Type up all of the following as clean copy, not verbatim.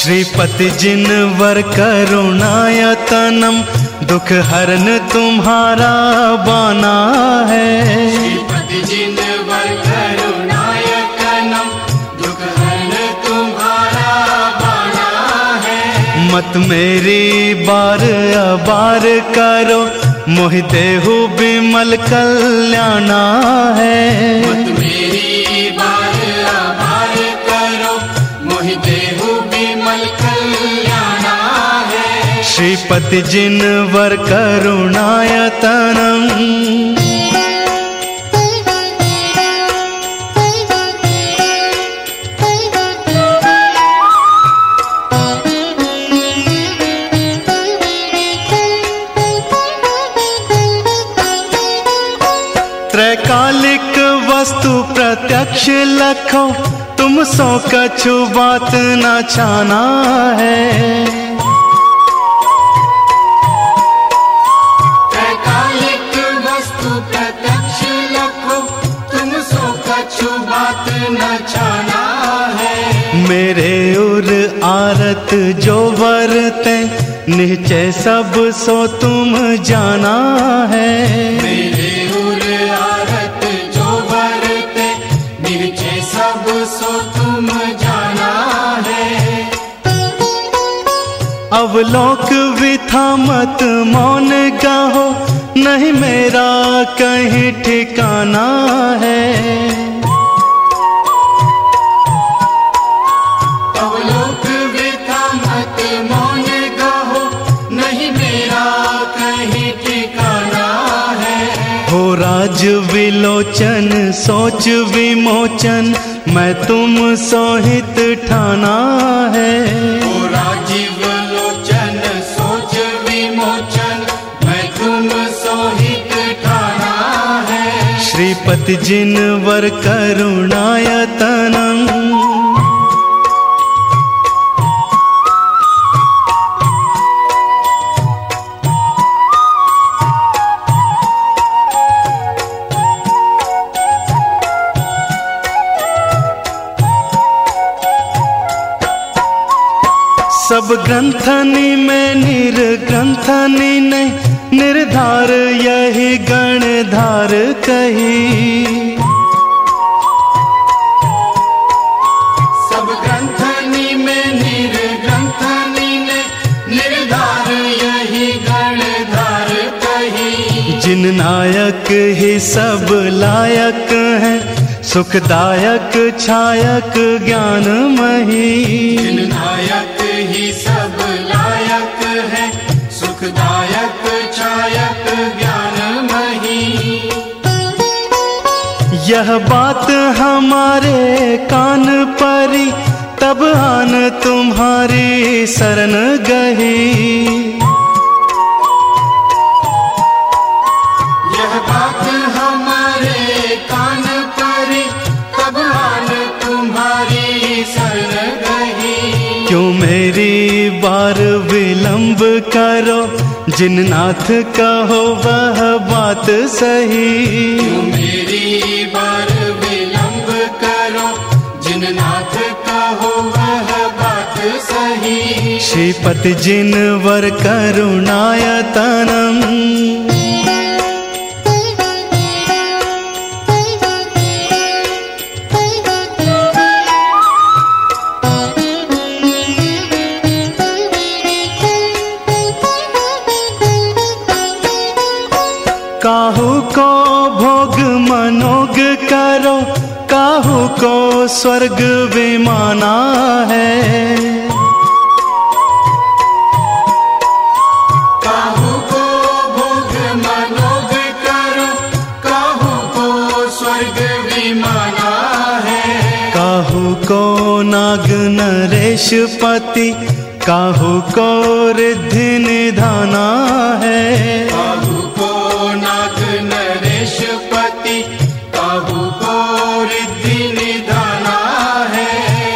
श्रीपति जिनवर करुणायतनम दुख हरन तुम्हारा बाना है। श्रीपति जिनवर करुणायतनम दुख हरन तुम्हारा बाना है। मत मेरी बार अबार करो मोहि देहु बिमल कल्याणा है। मत मेरी बार आभार करो मोहि देहु बिमल कल्याणा है। श्रीपति जिनवर करुणायतनम त्रैकालिक वस्तु प्रत्यक्ष लखो तुम सो कछु बात न छाना है। त्रैकालिक वस्तु प्रत्यक्ष लखो तुम सो कछु बात न छाना है। मेरे उर आरत जो वरते निश्चय सब सो तुम जाना है। मेरे उर आरत जो वरते निश्चय सब सो तुम जाना है। अवलोक विथा मत मौन गाहो नहीं मेरा कहीं ठिकाना है। अवलोक विथा मत मौन गाहो नहीं मेरा कहीं ठिकाना है। हो राज विलोचन सोच विमोचन मैं तुम सोहित ठाना है। ओ राजीव लोचन सोच विमोचन मैं तुम सोहित ठाना है। श्रीपति जिनवर करुणायतनम सब ग्रंथनि में निर्ग्रंथनि नहीं निर्धार यही गणधार कही। सब ग्रंथनि में निर्ग्रंथनि ने निर्धार यही गणधार कही। जिन नायक ही सब लायक हैं सुखदायक छायक ज्ञानमयी। जिन नायक ही सब लायक है सुखदायक छायक ज्ञानमयी। यह बात हमारे कान परी तब आन तुम्हारी शरण गही। यह बात हमारे कान परी तब आन तुम्हारी शरण गही। क्यों मेरी बार विलंब करो जिन नाथ कहो वह बात सही। क्यों मेरी बार विलंब करो जिन नाथ कहो वह बात सही। श्रीपति जिनवर करुणायतनम काहू को भोग मनोग करो काहू को स्वर्ग विमाना है। काहू को भोग मनोग करो काहू को स्वर्ग विमाना है। काहू को नाग नरेश पति काहू को रिद्धि निधाना है। काहू को नाग नरेश पति काहू को रिद्धि निधाना है।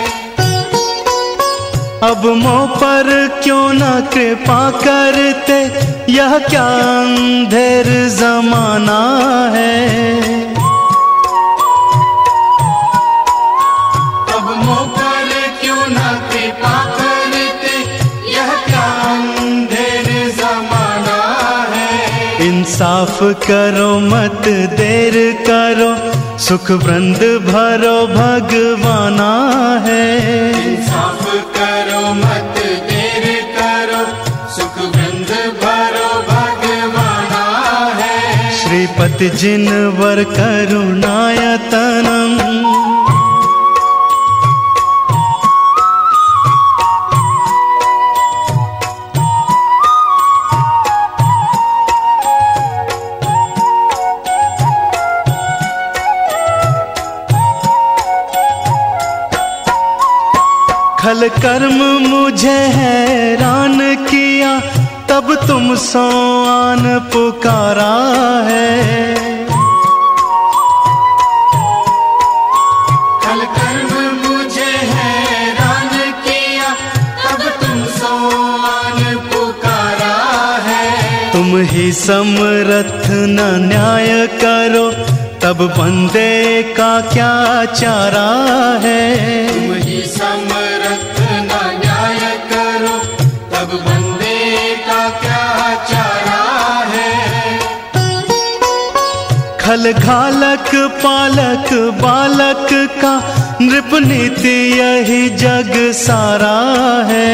अब मोह पर क्यों न कृपा करते यह क्या अंधेर जमाना है। अब मोह पर क्यों न कृपा करते करो मत देर करो, सुख वृंद भरो भगवाना है। इंसाफ करो मत देर करो, सुख वृंद भरो भगवाना है। श्रीपति जिनवर करुणायतनम, खल कर्म मुझे हैरान किया, तब तुम सो आन पुकारा है। खल कर्म मुझे हैरान किया, तब तुम सो आन पुकारा है। तुम ही समर्थ न न्याय करो, तब बंदे का क्या चारा है। तुम ही समर्थ न न्याय करो, तब बंदे का क्या चारा है। खल घालक पालक बालक का, नृप नीति यही जग सारा है।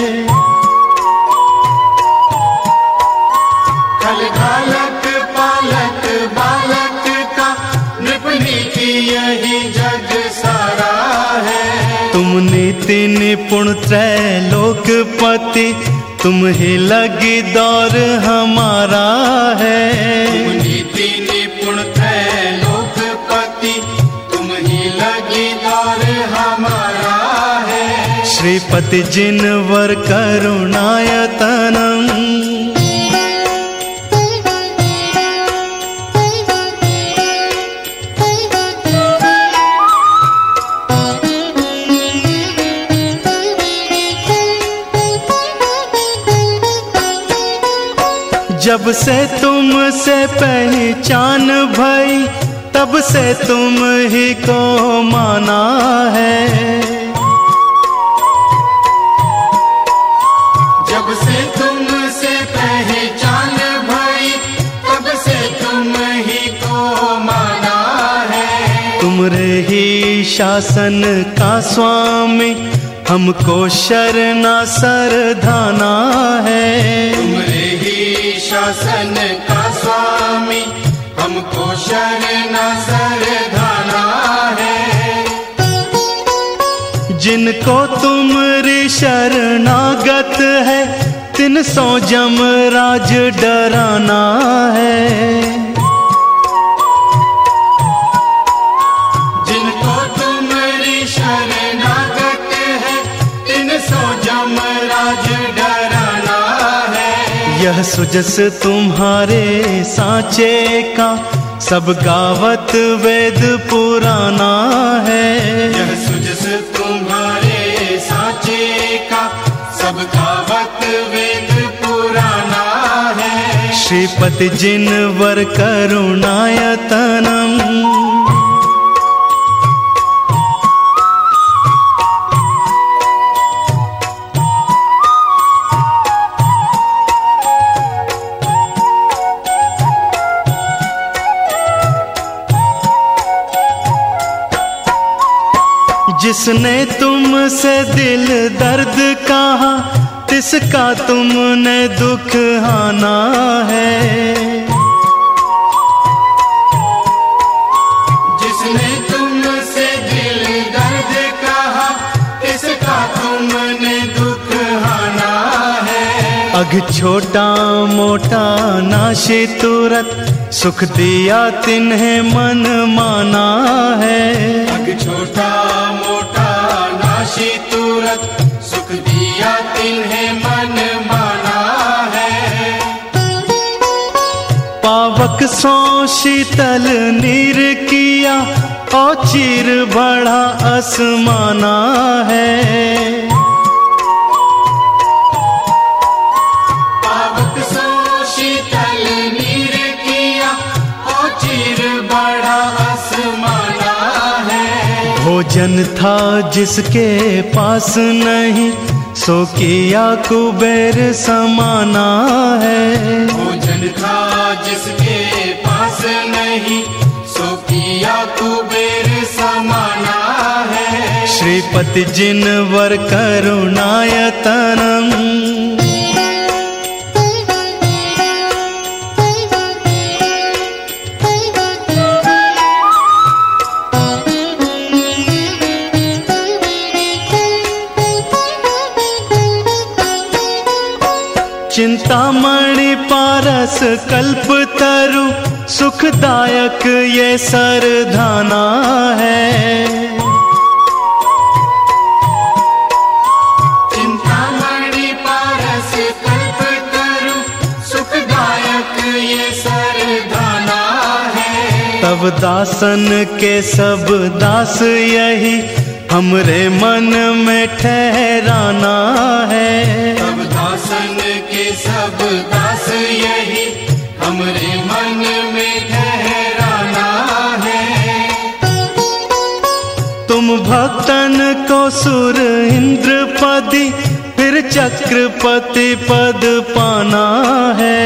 खल घालक पालक बालक का, नृप नीति यही जग सारा है। तुम नीति निपुण त्रैलोकपति, तुम ही लगी दौर हमारा है। तुम नीति निपुण त्रैलोकपति, तुम ही लगी दौर हमारा है। श्रीपति जिनवर करुणायतनम, जब से तुमसे पहचान भई, तब से तुम ही को माना है। जब से तुमसे पहचान भई, तब से तुम ही को माना है। तुमरे ही शासन का स्वामी, हमको शरणा सरधाना है। तुमरे ही शासन का स्वामी, हमको शरणा सरधाना है। जिनको तुमरी शरणागत है, तिन सो जमराज डराना है। जिनको तुमरी शरणागत है, तिन सो जमराज डराना है। यह सुजस तुम्हारे सांचे का, सब गावत वेद पुराना है। यह सुजस तुम्हारे सांचे का, सब गावत वेद पुराना है। श्रीपति जिनवर करुणायतनम, जिसने तुमसे दिल दर्द कहा, तिसका तुमने दुख हाना है। जिसने तुमसे दिल दर्द कहा, तिसका तुमने दुख हाना है। अघ छोटा मोटा नाशे तुरत, सुख दिया तिन्हें मन माना है। अघ छोटा मोटा नाशी तुरत, सुख दिया तिन्हें मन माना है। पावक सो शीतल नीर किया, और चीर बड़ा आसमाना है। पावक सो शीतल नीर किया, और चीर बड़ा आसमाना है। भोजन था जिसके पास नहीं, सो किया कुबेर समाना है। भोजन था जिसके नहीं, सो किया कुबेर समाना है। श्रीपति जिनवर करुणायतनम, चिंतामणि पारस कल्पतरु, सुखदायक ये सरधाना है। चिंतामणि पारस कल्पतरु, सुखदायक ये सरधाना है। तब दासन के सब दास यही हमरे मन में ठहराना है। तब दासन के सब दास यही हमरे मन में ठहराना है। तुम भक्तन को सुर इंद्रपति, फिर चक्रपति पद पाना है।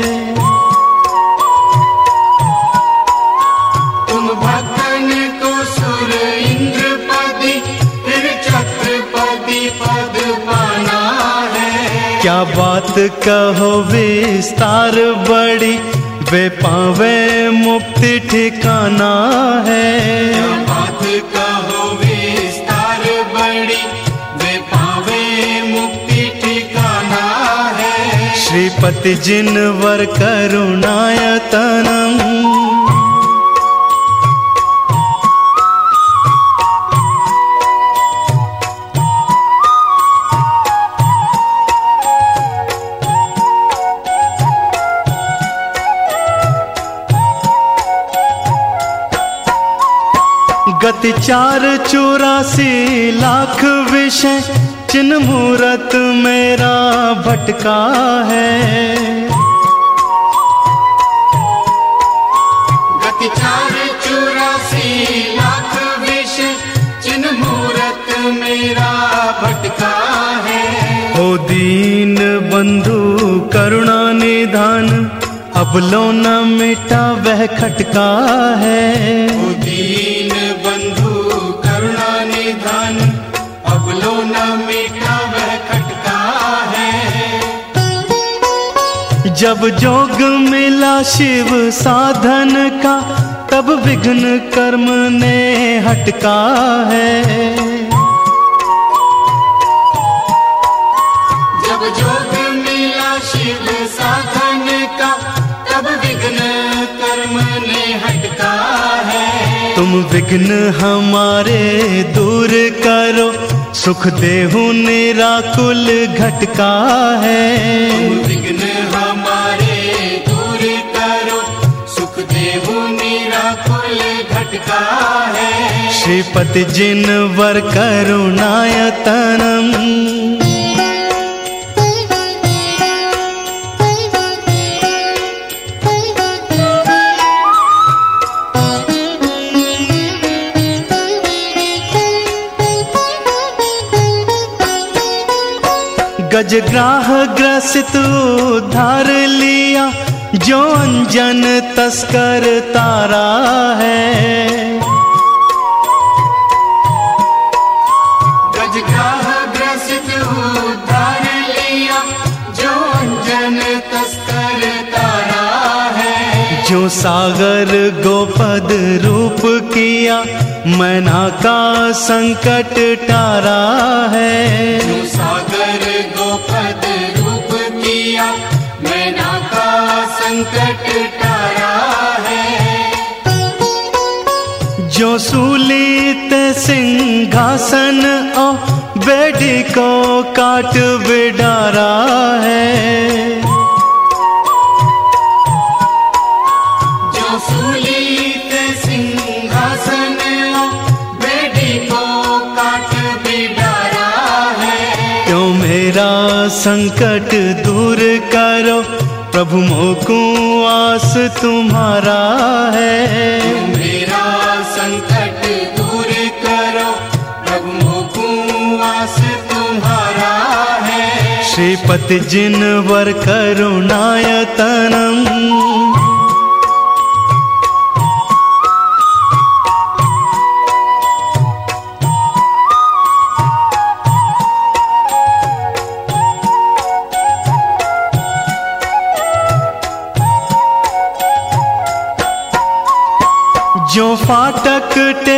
तुम भक्तन को सुर इंद्रपति, फिर चक्रपति पद पाना है। क्या बात कहो विस्तार बड़ी, वे पावे मुक्ति ठिकाना है। क्या बात कहो विस्तार बड़ी, वे पावे मुक्ति ठिकाना है। श्रीपति जिनवर करुणायतनम, गति 484 लाख विषय, चिन्ह मूरत मेरा भटका है। गति 484 लाख विषय, चिन्ह मूरत मेरा भटका है। ओ दीन बंधु करुणा निधान, अब लो न मिटा वह खटका है। ओ दीन बंधु करुणा निधान, अब लो न मिटा वह खटका है। जब जोग मिला शिव साधन का, तब विघ्न कर्म ने हटका है। जब जोग मिला शिव साधन का, तब विघ्न कर्म ने हटका है। तुम विघ्न हमारे दूर करो, सुख देहु निराकुल घटका है। तुम विघ्न हमारे दूर करो, सुख देहु निराकुल घटका है। श्रीपति जिनवर करुणायतनम, गजग्राह ग्रसित उद्धार लिया, जो अंजन तस्कर तारा है। गजग्राह ग्रसित उद्धार लिया, जो अंजन तस्कर तारा है। जो सागर गोपद रूप किया, मैना का संकट टारा है। जो सागर गोपद रूप किया, मैना का संकट टारा है। जो सूलित सिंहासन ओ बेड़ी को काट बिडारा है। जो सूलित सिंहासन ओ बेड़ी को काट बिडारा है। क्यों मेरा संकट दूर करो, प्रभु मोको आस तुम्हारा है। मेरा संकट दूर करो, प्रभु मोको आस तुम्हारा है। श्रीपति जिनवर करुणायतनम,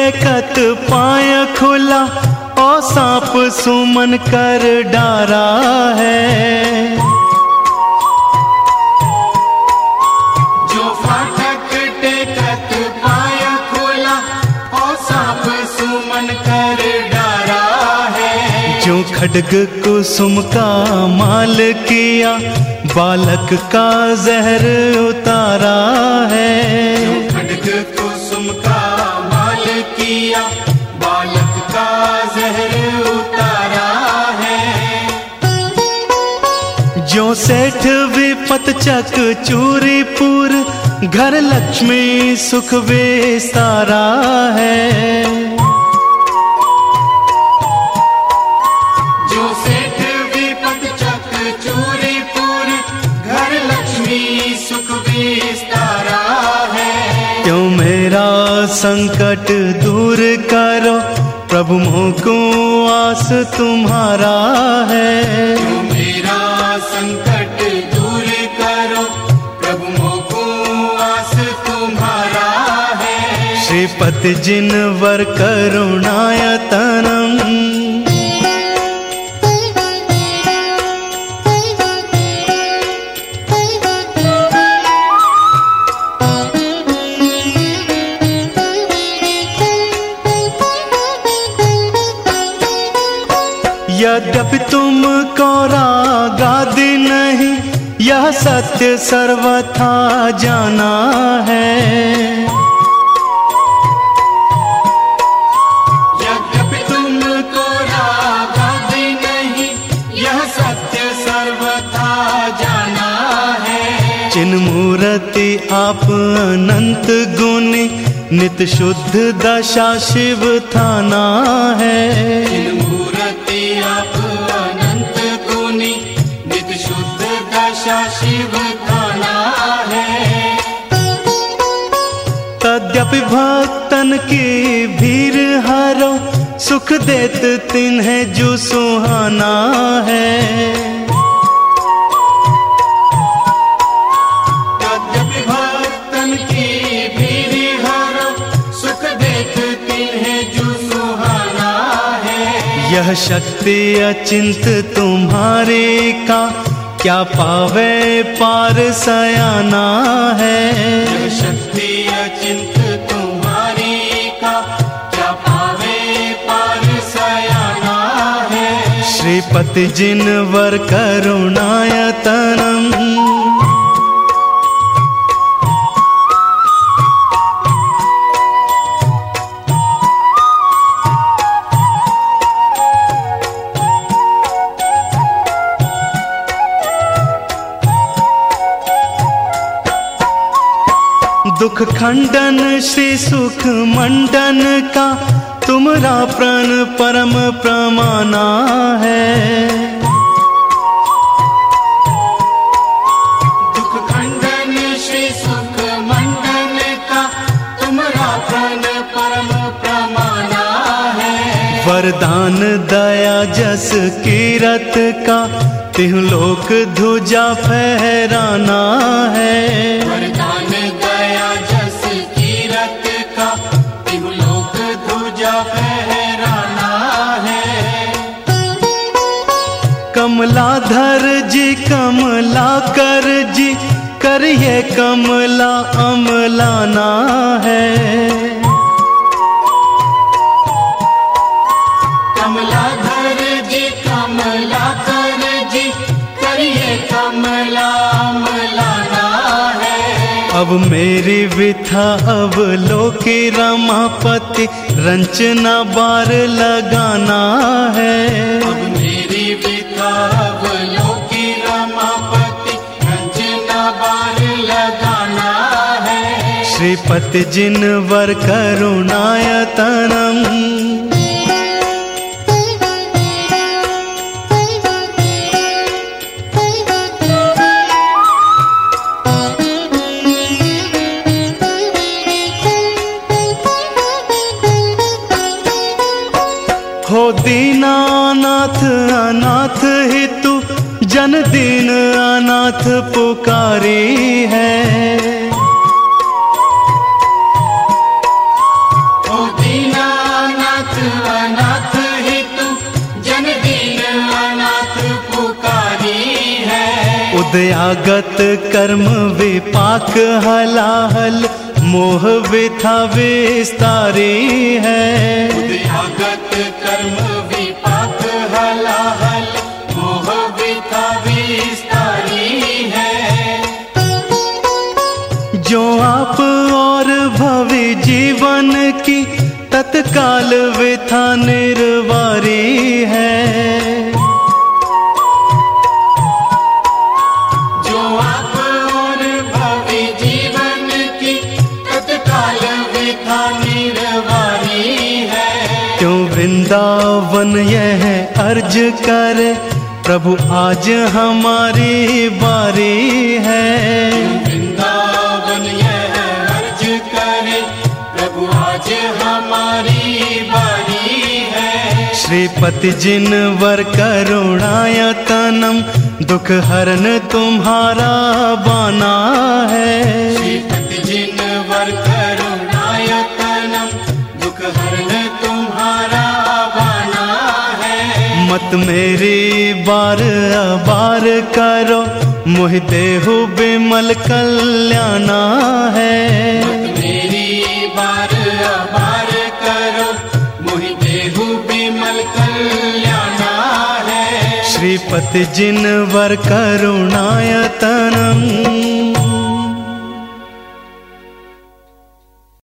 टेकत पाय खुला, और सांप सुमन कर डारा है। जो फाटक टेकत पाय खुला, और सांप सुमन कर डारा है। जो खड्ग कुसुम का माल किया, बालक का जहर उतारा है। जो खड्ग कुसुम का माल किया, बालक का जहर उतारा है। जो सेठ विपत चक चूरीपुर, घर लक्ष्मी सुख विस्तारा है। जो सेठ विपत चक चूरीपुर, घर लक्ष्मी सुख विस्तारा है। क्यों मेरा संकट दूर करो, प्रभु मोको आस तुम्हारा है। जो मेरा संकट दूर करो, प्रभु मोको आस तुम्हारा है। श्रीपति जिनवर करुणायतनम, यद्यपि तुमको रागादि नहीं, यह सत्य सर्वथा जाना है। यद्यपि तुमको रागादि नहीं, यह सत्य सर्वथा जाना है। चिन्मूर्ति आप अनंत गुणी, नित शुद्ध दशा शिव थाना है। चिन्मूर्ति आप अनंत गुणी, नित शुद्ध दशा शिव थाना है। तद्यपि भक्तन की भीर हरो, सुख देत तिन्हें जो सुहाना है। यद्यपि भक्तन की भीर हरो, सुख देत तिन्हें जो सुहाना है। यह शक्ति अचिंत तुम्हारे का, क्या पावे पार सयाना है। यह शक्ति अचिंत तुम्हारी का, क्या पावे पार सयाना है। श्रीपति जिनवर करुणायतनम, दुख खंडन श्री सुख मंडन का, तुमरा प्रण परम प्रमाना है। दुख खंडन श्री सुख मंडन का, तुमरा प्रण परम प्रमाना है। वरदान दया जस कीरत का, तिहु लोक ध्वजा फहराना है। वरदान दया जस कीरत का, तिहु लोक ध्वजा फहराना है। कमलाधर जी कमलाकर जी, करिए कमला अमलाना है। कमलाधर जी कमलाकर जी, करिए कमला अमलाना है। अब मेरी विथा अवलोकी रमापति, रंचना बार लगाना है। अब मेरी विथा अवलोकी रमापति, रंचना बार लगाना है। श्रीपति जिनवर करुणायतनम, हो दीनानाथ अनाथ हेतु, जन दीन अनाथ पुकारी है। ओ दीना उदयागत कर्म विपाक हलाहल मोह विथा विस्तारी है। उदयागत कर्म विपाक हलाहल मोह विथा विस्तारी है। जो आप और भवि जीवन की तत्काल विथा निर्वारी है। जो आप और भवि जीवन की तत्काल विथा निर्वारी है। क्यों वृंदावन यह अर्ज करे प्रभु आज हमारी बारी है। वृंदावन यह अर्ज करे प्रभु आज हमारी बारी है। श्रीपति जिन वर करुणायतनम दुख हरन तुम्हारा बाना है। श्रीपति जिन वर करुणायतनम दुख हरन तुम्हारा बाना है। मत मेरी बार अबार करो मोहि देहु बिमल कल्याणा है। मत मेरी बार अबार करो मोहि देहु बिमल कल्याणा है। श्रीपति जिन वर करुणायतनम